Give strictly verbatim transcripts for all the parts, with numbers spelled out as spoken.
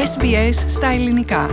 Ες Μπι Ες στα ελληνικά.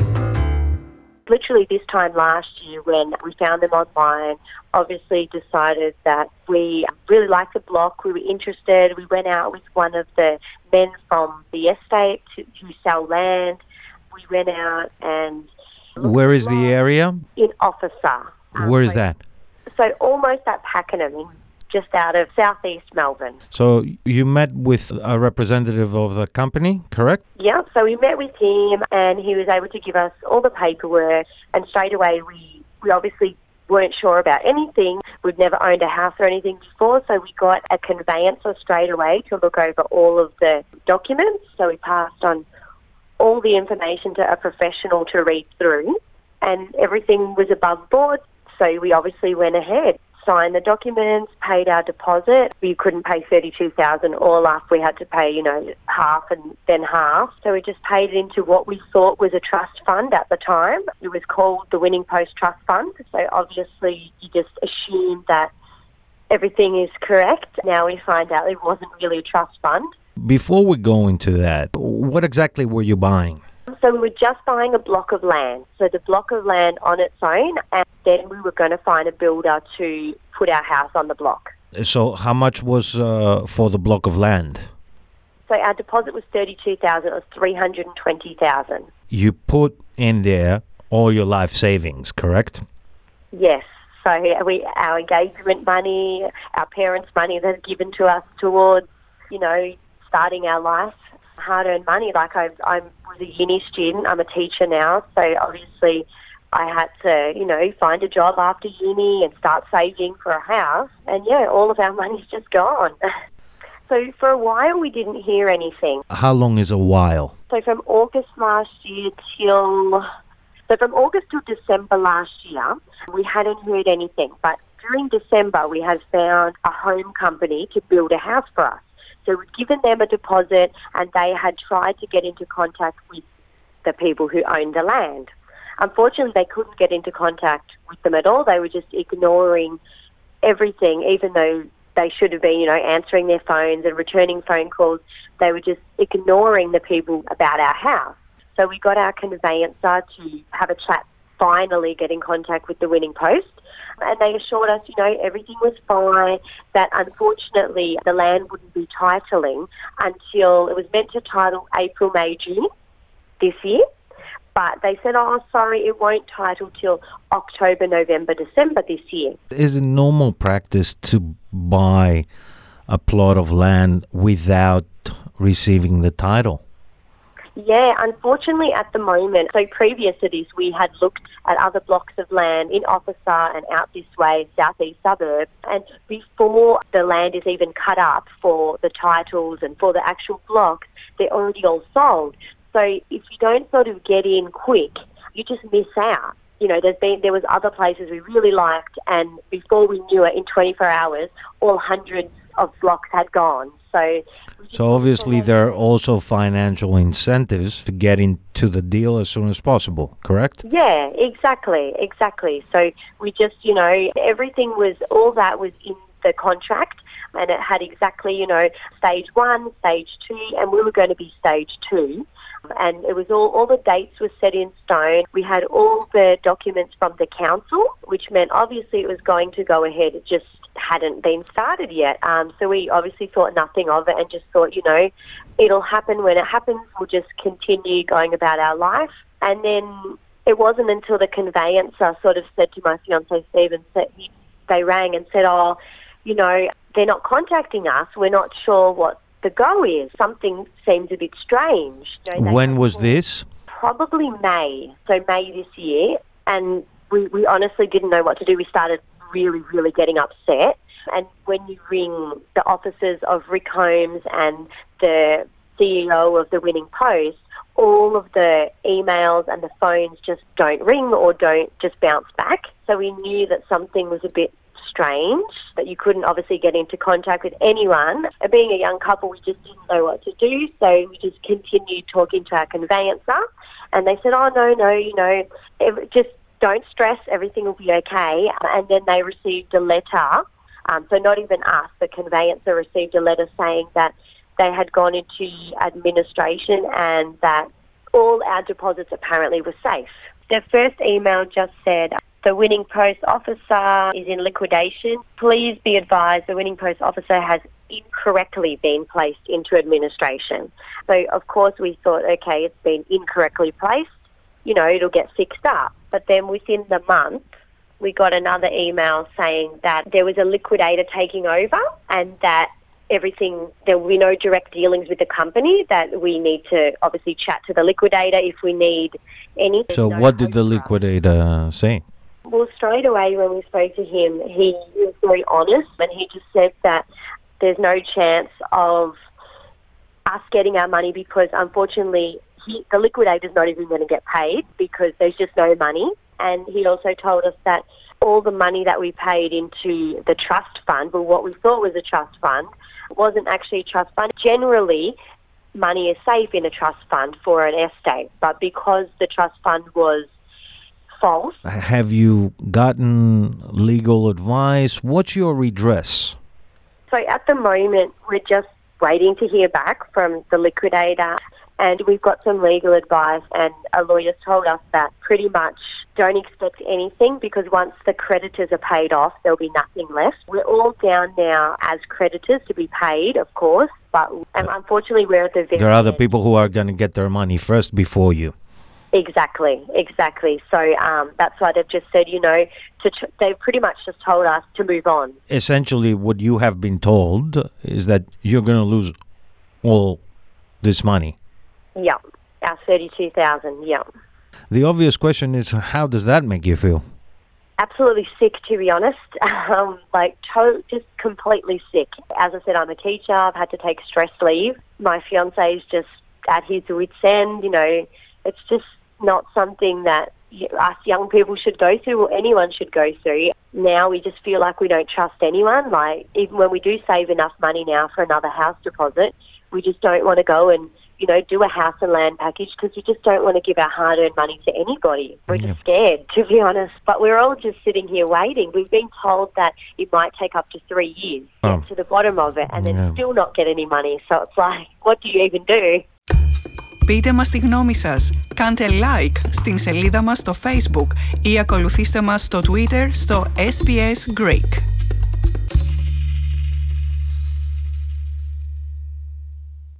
Literally this time last year when we found them online, obviously decided that we really liked the block, we were interested. We went out with one of the men from the estate to, who sell land. We went out and... Where is the area? In Officer. Um, Where is so, that? So almost at Pakenham, just out of southeast Melbourne. So you met with a representative of the company, correct? Yeah, so we met with him and he was able to give us all the paperwork, and straight away we, we obviously weren't sure about anything. We'd never owned a house or anything before, so we got a conveyancer straight away to look over all of the documents. So we passed on all the information to a professional to read through, and everything was above board, so we obviously went ahead. Signed the documents, paid our deposit. We couldn't pay thirty-two thousand dollars all up. We had to pay, you know, half and then half. So we just paid it into what we thought was a trust fund at the time. It was called the Winning Post Trust Fund. So obviously you just assume that everything is correct. Now we find out it wasn't really a trust fund. Before we go into that, what exactly were you buying? So we were just buying a block of land. So the block of land on its own, and then we were going to find a builder to put our house on the block. So how much was uh, for the block of land? So our deposit was thirty-two thousand dollars. It was three hundred twenty thousand dollars. You put in there all your life savings, correct? Yes. So we, our engagement money, our parents' money that's given to us towards, you know, starting our life. Hard-earned money. Like I, I was a uni student. I'm a teacher now, so obviously I had to, you know, find a job after uni and start saving for a house. And yeah, all of our money's just gone. So for a while we didn't hear anything. How long is a while? So from August last year till, so from August till December last year, we hadn't heard anything. But during December we had found a home company to build a house for us. So we'd given them a deposit and they had tried to get into contact with the people who owned the land. Unfortunately, they couldn't get into contact with them at all. They were just ignoring everything, even though they should have been, you know, answering their phones and returning phone calls. They were just ignoring the people about our house. So we got our conveyancer to have a chat, finally get in contact with the Winning Post. And they assured us, you know, everything was fine, that unfortunately the land wouldn't be titling until it was meant to title April, May, June this year. But they said, oh, sorry, it won't title till October, November, December this year. Is it normal practice to buy a plot of land without receiving the title? Yeah, unfortunately at the moment, so previous to this, we had looked at other blocks of land in Officer and out this way, southeast suburbs, and before the land is even cut up for the titles and for the actual blocks, they're already all sold. So if you don't sort of get in quick, you just miss out. You know, there's been, there was other places we really liked, and before we knew it, in twenty-four hours, all hundreds of blocks had gone. So, so obviously there are also financial incentives for getting to the deal as soon as possible, correct? Yeah, exactly, exactly. So we just, you know, everything was, all that was in the contract, and it had exactly, you know, stage one, stage two, and we were going to be stage two. And it was all, all the dates were set in stone. We had all the documents from the council, which meant obviously it was going to go ahead. It just hadn't been started yet. Um, so we obviously thought nothing of it and just thought, you know, it'll happen when it happens. We'll just continue going about our life. And then it wasn't until the conveyancer sort of said to my fiancé Stephen, they rang and said, oh, you know, they're not contacting us. We're not sure what the go is. Something seems a bit strange. You know, when was this? Probably May. So May this year. And we, we honestly didn't know what to do. We started really, really getting upset. And when you ring the offices of Rick Holmes and the C E O of the Winning Post, all of the emails and the phones just don't ring or don't just bounce back. So we knew that something was a bit strange, that you couldn't obviously get into contact with anyone. Being a young couple, we just didn't know what to do, so we just continued talking to our conveyancer, and they said, oh, no, no, you know, just don't stress, everything will be okay. And then they received a letter, um, so not even us, the conveyancer received a letter saying that they had gone into administration and that all our deposits apparently were safe. The first email just said, the winning post officer is in liquidation. Please be advised the winning post officer has incorrectly been placed into administration. So, of course, we thought, okay, it's been incorrectly placed. You know, it'll get fixed up. But then within the month, we got another email saying that there was a liquidator taking over and that everything, there will be no direct dealings with the company, that we need to obviously chat to the liquidator if we need anything. So no what did the post-draft. liquidator say? Well, straight away when we spoke to him, he was very honest and he just said that there's no chance of us getting our money because, unfortunately, he, the liquidator's not even going to get paid because there's just no money. And he also told us that all the money that we paid into the trust fund, well, what we thought was a trust fund, wasn't actually a trust fund. Generally, money is safe in a trust fund for an estate, but because the trust fund was false. Have you gotten legal advice? What's your redress? So at the moment, we're just waiting to hear back from the liquidator, and we've got some legal advice, and a lawyer's told us that pretty much don't expect anything because once the creditors are paid off, there'll be nothing left. We're all down now as creditors to be paid, of course, but and unfortunately we're at the very There are other end. people who are going to get their money first before you. Exactly, exactly. So um, that's why they've just said, you know, to tr- they've pretty much just told us to move on. Essentially, what you have been told is that you're going to lose all this money. Yeah, our thirty-two thousand, yeah. The obvious question is, how does that make you feel? Absolutely sick, to be honest. Um, like, to- just completely sick. As I said, I'm a teacher. I've had to take stress leave. My fiancé is just at his wit's end. You know, it's just not something that us young people should go through or anyone should go through. Now we just feel like we don't trust anyone. Like, even when we do save enough money now for another house deposit, we just don't want to go and, you know, do a house and land package because we just don't want to give our hard-earned money to anybody. We're just scared, to be honest. But we're all just sitting here waiting. We've been told that it might take up to three years to Oh. get to the bottom of it and then Yeah. still not get any money. So it's like, what do you even do? Πείτε μας τη γνώμη σας. Κάντε like στην σελίδα μας στο Facebook ή ακολουθήστε μας στο Twitter στο ες μπι ες Greek.